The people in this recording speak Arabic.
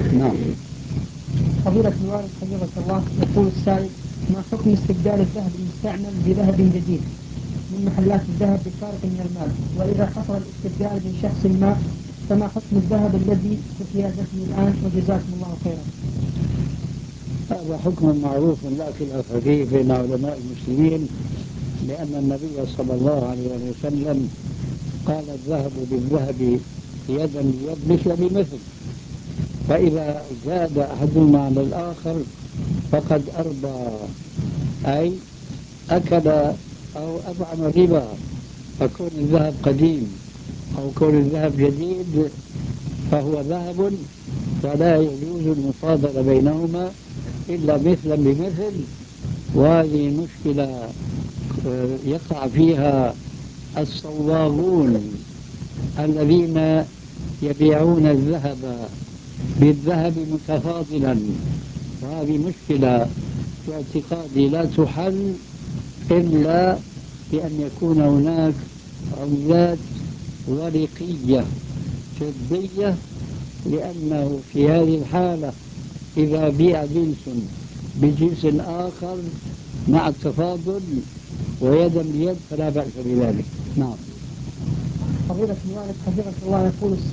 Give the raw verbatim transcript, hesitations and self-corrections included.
نعم. فضيلة الوالد حفظك الله، يقول السائل: ما حكم استبدال الذهب المستعمل بذهب جديد من محلات الذهب بفارق من المال؟ وإذا حصل الاستبدال من شخص ما فما حكم الذهب الذي في حيازته الآن؟ وجزاكم الله خيرا. هذا حكم معروف لا خلاف فيه بين علماء المسلمين، لأن النبي صلى الله عليه وسلم قال: الذهب بالذهب يدا بيد مثل بمثل، فإذا زاد أحدهما على الآخر فقد أربى، أي أكل أو أطعم الربا. فكون الذهب قديم أو كون الذهب جديد فهو ذهب، فلا يجوز المفاضلة بينهما إلا مثلا بمثل. وهذه مشكلة يقع فيها الصواغون الذين يبيعون الذهب بالذهب متفاضلا، وهذه مشكلة في اعتقادي لا تحل إلا بأن يكون هناك عملات ورقية فضية، لأنه في هذه الحالة إذا بيع جنس بجنس آخر مع التفاضل ويدا بيد فلا بأس بذلك. نعم. فضيلة الوالد حفظك الله، يقول